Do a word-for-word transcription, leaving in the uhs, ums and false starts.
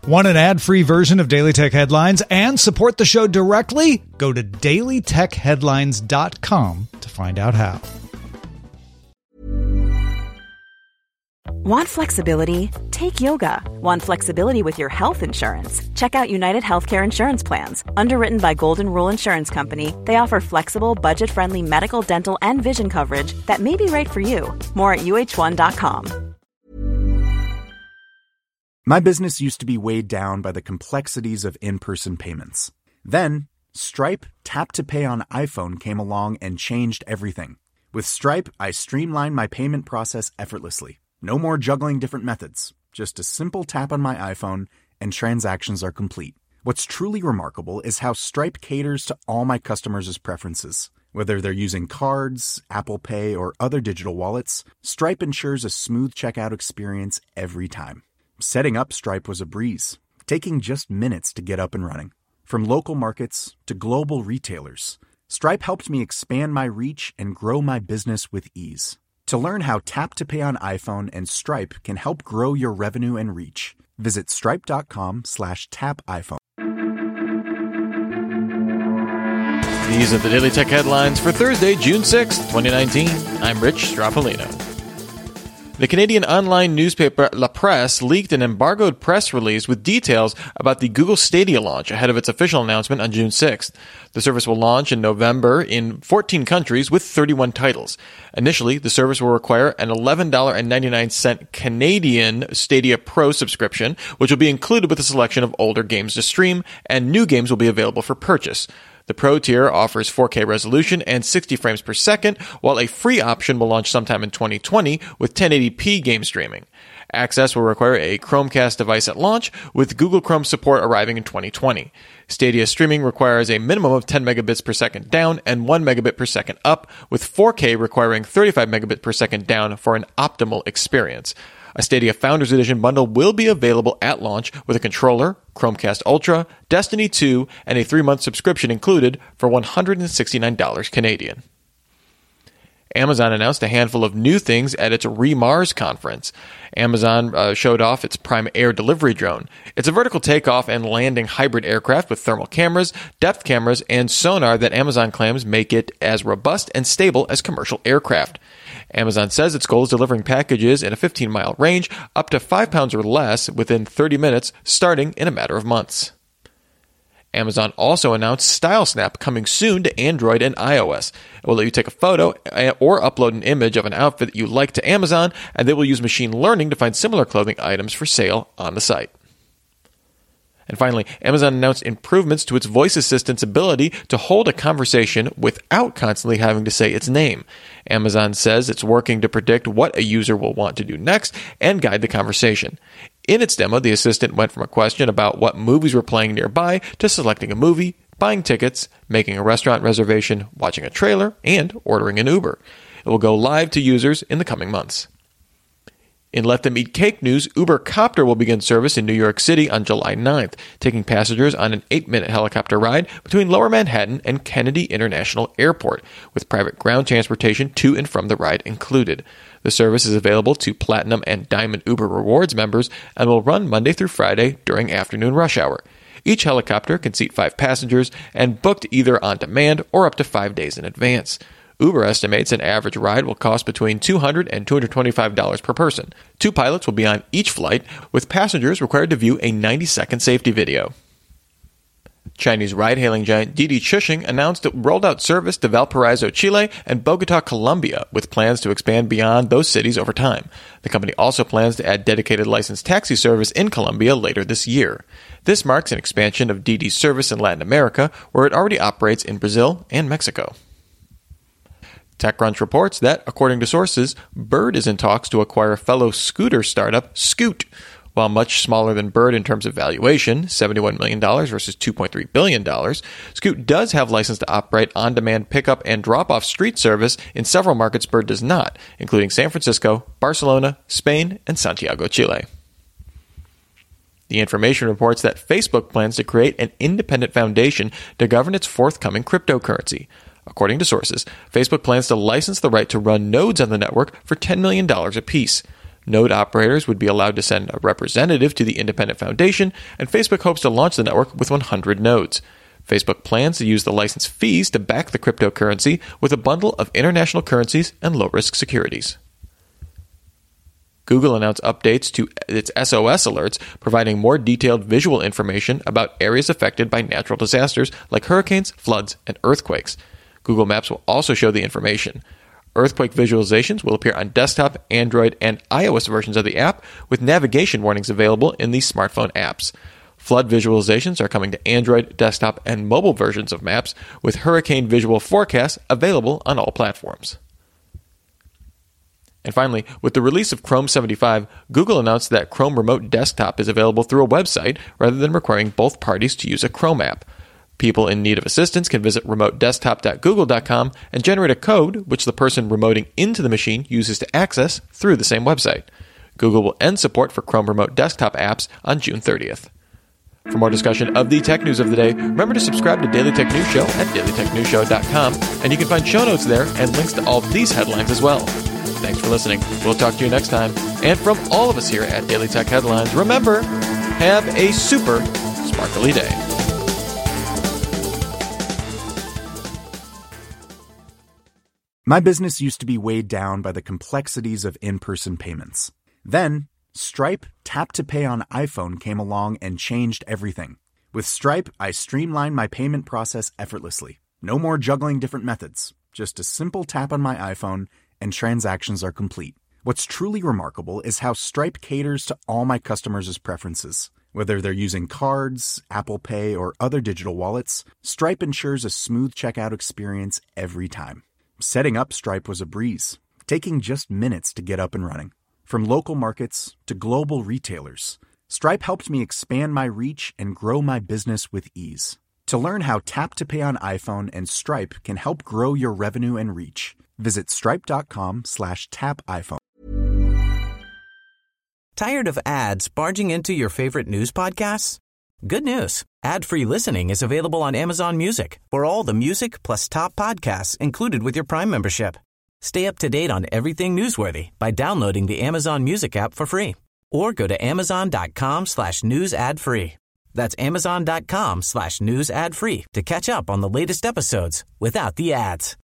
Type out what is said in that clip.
Want an ad-free version of Daily Tech Headlines and support the show directly? Go to daily tech headlines dot com to find out how. Want flexibility? Take yoga. Want flexibility with your health insurance? Check out United Healthcare Insurance Plans. Underwritten by Golden Rule Insurance Company, they offer flexible, budget-friendly medical, dental, and vision coverage that may be right for you. More at U H one dot com. My business used to be weighed down by the complexities of in-person payments. Then, Stripe Tap to Pay on iPhone came along and changed everything. With Stripe, I streamlined my payment process effortlessly. No more juggling different methods. Just a simple tap on my iPhone and transactions are complete. What's truly remarkable is how Stripe caters to all my customers' preferences. Whether they're using cards, Apple Pay, or other digital wallets, Stripe ensures a smooth checkout experience every time. Setting up Stripe was a breeze, taking just minutes to get up and running. From local markets to global retailers, Stripe helped me expand my reach and grow my business with ease. To learn how Tap to Pay on iPhone and Stripe can help grow your revenue and reach, visit stripe.com slash tap iPhone. These are the Daily Tech Headlines for Thursday, June sixth, twenty nineteen. I'm Rich Strappolino. The Canadian online newspaper La Presse leaked an embargoed press release with details about the Google Stadia launch ahead of its official announcement on June sixth. The service will launch in November in fourteen countries with thirty-one titles. Initially, the service will require an eleven ninety-nine Canadian Stadia Pro subscription, which will be included with a selection of older games to stream, and new games will be available for purchase. The Pro tier offers four K resolution and sixty frames per second, while a free option will launch sometime in twenty twenty with ten eighty p game streaming. Access will require a Chromecast device at launch, with Google Chrome support arriving in twenty twenty. Stadia streaming requires a minimum of ten megabits per second down and one megabit per second up, with four K requiring thirty-five megabits per second down for an optimal experience. A Stadia Founders Edition bundle will be available at launch with a controller, Chromecast Ultra, Destiny two, and a three-month subscription included for one hundred sixty-nine dollars Canadian. Amazon announced a handful of new things at its Remars conference. Amazon uh, showed off its Prime Air delivery drone. It's a vertical takeoff and landing hybrid aircraft with thermal cameras, depth cameras, and sonar that Amazon claims make it as robust and stable as commercial aircraft. Amazon says its goal is delivering packages in a fifteen-mile range up to five pounds or less within thirty minutes, starting in a matter of months. Amazon also announced StyleSnap coming soon to Android and iOS. It will let you take a photo or upload an image of an outfit that you like to Amazon, and they will use machine learning to find similar clothing items for sale on the site. And finally, Amazon announced improvements to its voice assistant's ability to hold a conversation without constantly having to say its name. Amazon says it's working to predict what a user will want to do next and guide the conversation. In its demo, the assistant went from a question about what movies were playing nearby to selecting a movie, buying tickets, making a restaurant reservation, watching a trailer, and ordering an Uber. It will go live to users in the coming months. In Let Them Eat Cake news, Uber Copter will begin service in New York City on July ninth, taking passengers on an eight-minute helicopter ride between Lower Manhattan and Kennedy International Airport, with private ground transportation to and from the ride included. The service is available to Platinum and Diamond Uber Rewards members and will run Monday through Friday during afternoon rush hour. Each helicopter can seat five passengers and booked either on demand or up to five days in advance. Uber estimates an average ride will cost between two hundred dollars and two hundred twenty-five dollars per person. Two pilots will be on each flight, with passengers required to view a ninety-second safety video. Chinese ride-hailing giant Didi Chuxing announced it rolled out service to Valparaiso, Chile, and Bogota, Colombia, with plans to expand beyond those cities over time. The company also plans to add dedicated licensed taxi service in Colombia later this year. This marks an expansion of Didi's service in Latin America, where it already operates in Brazil and Mexico. TechCrunch reports that, according to sources, Bird is in talks to acquire fellow scooter startup Scoot. While much smaller than Bird in terms of valuation, seventy-one million dollars versus two point three billion dollars, Scoot does have license to operate on-demand pickup and drop-off street service in several markets Bird does not, including San Francisco, Barcelona, Spain, and Santiago, Chile. The information reports that Facebook plans to create an independent foundation to govern its forthcoming cryptocurrency. According to sources, Facebook plans to license the right to run nodes on the network for ten million dollars apiece. Node operators would be allowed to send a representative to the independent foundation, and Facebook hopes to launch the network with one hundred nodes. Facebook plans to use the license fees to back the cryptocurrency with a bundle of international currencies and low-risk securities. Google announced updates to its S O S alerts, providing more detailed visual information about areas affected by natural disasters like hurricanes, floods, and earthquakes. Google Maps will also show the information. Earthquake visualizations will appear on desktop, Android, and iOS versions of the app, with navigation warnings available in the smartphone apps. Flood visualizations are coming to Android, desktop, and mobile versions of Maps, with hurricane visual forecasts available on all platforms. And finally, with the release of Chrome seventy-five, Google announced that Chrome Remote Desktop is available through a website rather than requiring both parties to use a Chrome app. People in need of assistance can visit remote desktop dot google dot com and generate a code which the person remoting into the machine uses to access through the same website. Google will end support for Chrome Remote Desktop apps on June thirtieth. For more discussion of the tech news of the day, remember to subscribe to Daily Tech News Show at daily tech news show dot com, and you can find show notes there and links to all these headlines as well. Thanks for listening. We'll talk to you next time. And from all of us here at Daily Tech Headlines, remember, have a super sparkly day. My business used to be weighed down by the complexities of in-person payments. Then, Stripe Tap to Pay on iPhone came along and changed everything. With Stripe, I streamlined my payment process effortlessly. No more juggling different methods. Just a simple tap on my iPhone, and transactions are complete. What's truly remarkable is how Stripe caters to all my customers' preferences. Whether they're using cards, Apple Pay, or other digital wallets, Stripe ensures a smooth checkout experience every time. Setting up Stripe was a breeze, taking just minutes to get up and running. From local markets to global retailers, Stripe helped me expand my reach and grow my business with ease. To learn how Tap to Pay on iPhone and Stripe can help grow your revenue and reach, visit stripe.com slash tap iPhone. Tired of ads barging into your favorite news podcasts? Good news. Ad-free listening is available on Amazon Music for all the music plus top podcasts included with your Prime membership. Stay up to date on everything newsworthy by downloading the Amazon Music app for free or go to amazon.com slash news ad free. That's amazon.com slash news ad free to catch up on the latest episodes without the ads.